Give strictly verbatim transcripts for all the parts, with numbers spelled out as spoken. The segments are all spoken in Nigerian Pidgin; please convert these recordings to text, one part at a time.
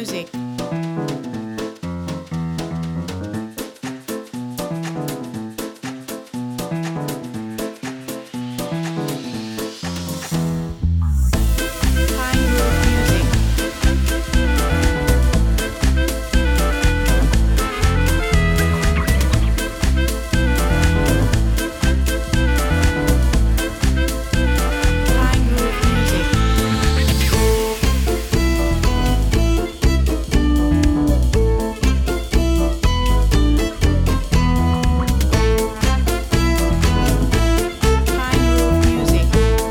music. Pine Grove Music. Pine Grove Music. Pine Grove Music.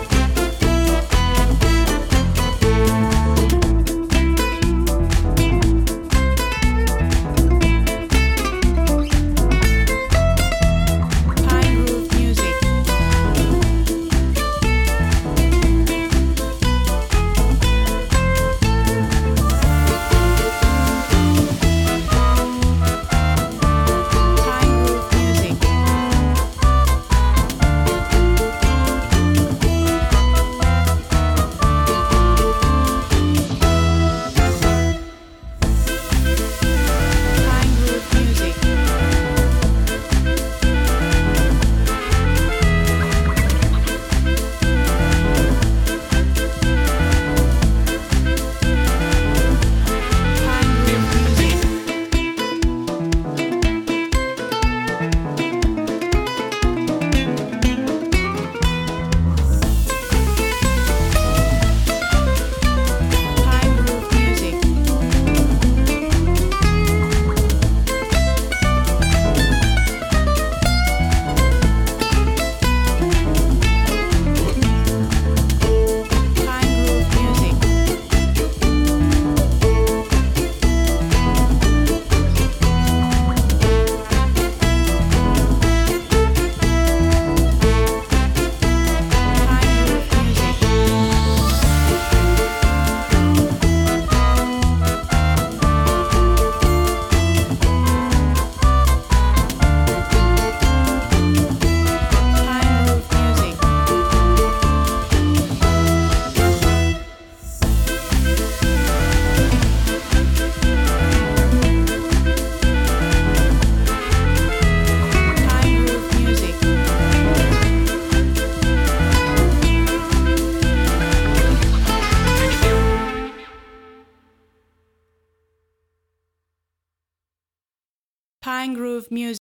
Pine Grove Music. Pine Grove Music. Pine Grove Music. Pine Grove Music. Pine Grove Music. Pine Grove Music. Pine Grove Music. Pine Grove Music. Pine Grove Music. Pine Grove Music.